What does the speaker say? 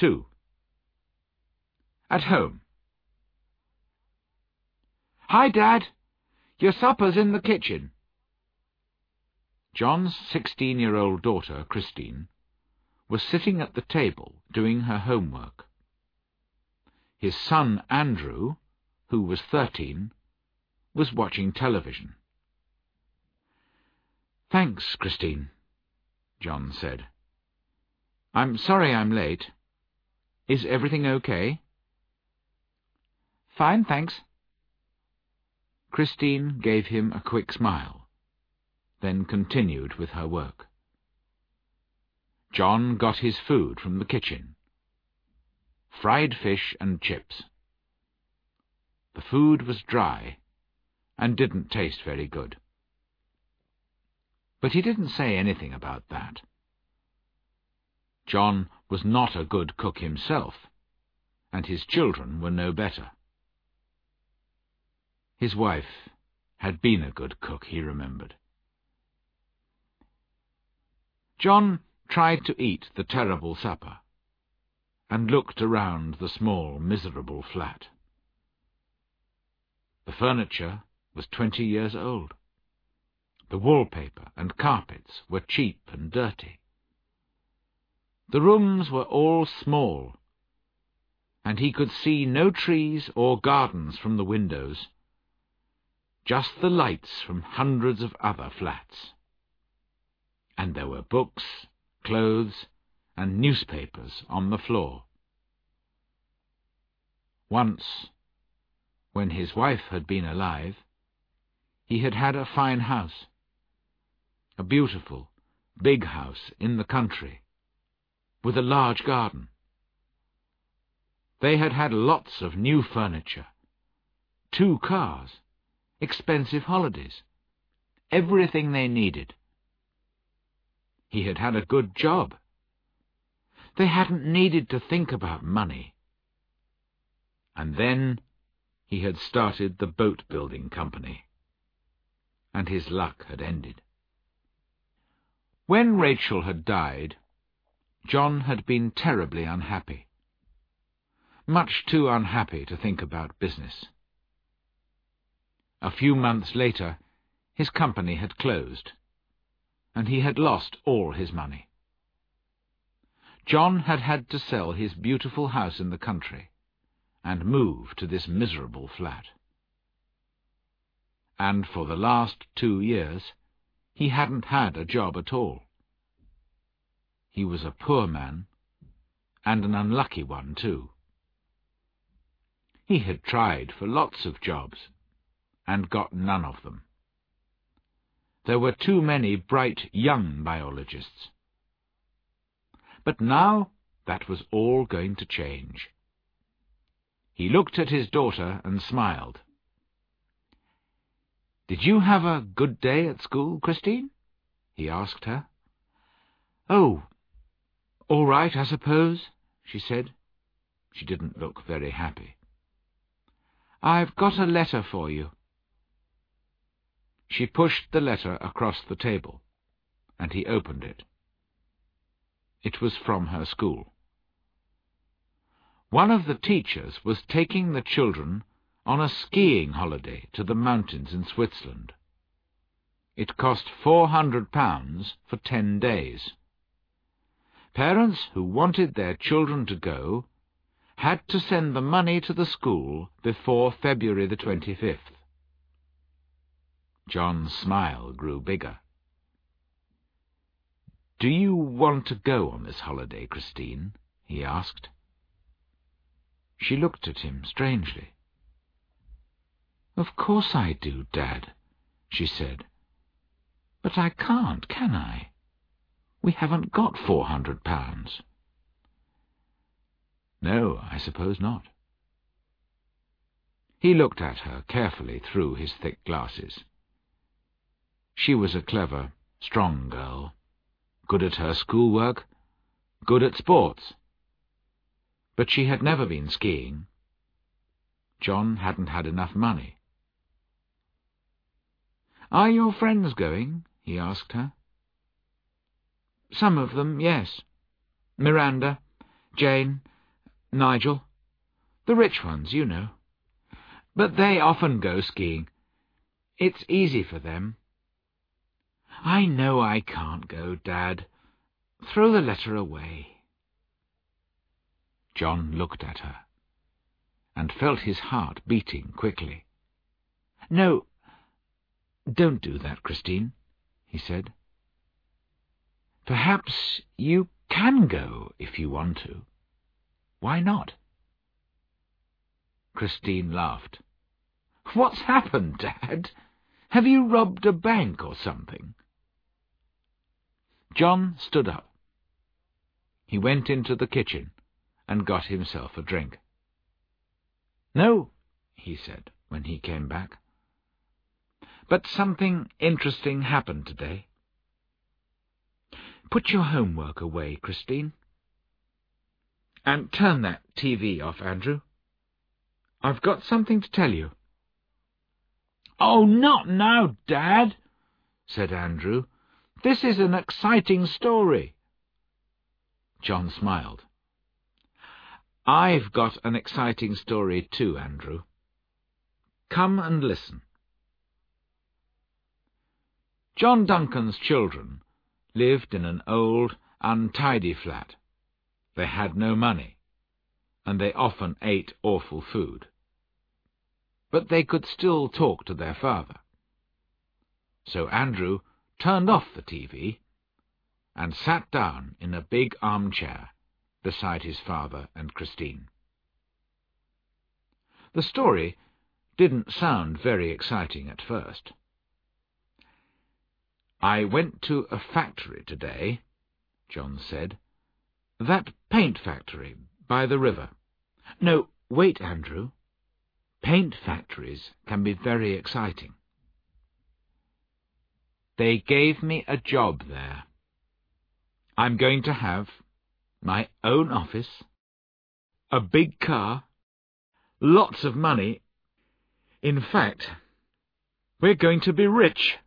2. At home. "Hi, Dad. Your supper's in the kitchen." John's 16-year-old daughter, Christine, was sitting at the table doing her homework. His son, Andrew, who was 13, was watching television. "Thanks, Christine," John said. "I'm sorry I'm late. Is everything okay?" "Fine, thanks." Christine gave him a quick smile, then continued with her work. John got his food from the kitchen. Fried fish and chips. The food was dry and didn't taste very good. But he didn't say anything about that. John was not a good cook himself, and his children were no better. His wife had been a good cook, he remembered. John tried to eat the terrible supper, and looked around the small, miserable flat. The furniture was 20 years old. The wallpaper and carpets were cheap and dirty. The rooms were all small, and he could see no trees or gardens from the windows, just the lights from hundreds of other flats. And there were books, clothes, and newspapers on the floor. Once, when his wife had been alive, he had had a fine house, a beautiful, big house in the country, with a large garden. They had had lots of new furniture, 2 cars, expensive holidays, everything they needed. He had had a good job. They hadn't needed to think about money. And then he had started the boat-building company, and his luck had ended. When Rachel had died, John had been terribly unhappy. Much too unhappy to think about business. A few months later, his company had closed, and he had lost all his money. John had had to sell his beautiful house in the country and move to this miserable flat. And for the last 2 years, he hadn't had a job at all. He was a poor man, and an unlucky one, too. He had tried for lots of jobs, and got none of them. There were too many bright young biologists. But now that was all going to change. He looked at his daughter and smiled. "Did you have a good day at school, Christine?" he asked her. "Oh, all right, I suppose," she said. She didn't look very happy. "I've got a letter for you." She pushed the letter across the table, and he opened it. It was from her school. One of the teachers was taking the children on a skiing holiday to the mountains in Switzerland. It cost £400 for 10 days. Parents who wanted their children to go had to send the money to the school before February the 25th. John's smile grew bigger. "Do you want to go on this holiday, Christine?" he asked. She looked at him strangely. "Of course I do, Dad," she said. "But I can't, can I? We haven't got £400. "No, I suppose not." He looked at her carefully through his thick glasses. She was a clever, strong girl, good at her schoolwork, good at sports. But she had never been skiing. John hadn't had enough money. "Are your friends going?" he asked her. "Some of them, yes. Miranda, Jane, Nigel. The rich ones, you know. But they often go skiing. It's easy for them. I know I can't go, Dad. Throw the letter away. John looked at her, and felt his heart beating quickly. No, don't do that, Christine, he said. Perhaps you can go if you want to. Why not? Christine laughed. What's happened, Dad? Have you robbed a bank or something? John stood up. He went into the kitchen and got himself a drink. No, he said when he came back. But something interesting happened today. Put your homework away, Christine. And turn that TV off, Andrew. I've got something to tell you. Oh, not now, Dad, said Andrew. This is an exciting story. John smiled. I've got an exciting story too, Andrew. Come and listen. John Duncan's children lived in an old, untidy flat. They had no money, and they often ate awful food. But they could still talk to their father. So Andrew turned off the TV and sat down in a big armchair beside his father and Christine. The story didn't sound very exciting at first. I went to a factory today, John said. That paint factory by the river. No, wait, Andrew. Paint factories can be very exciting. They gave me a job there. I'm going to have my own office, a big car, lots of money. In fact, we're going to be rich.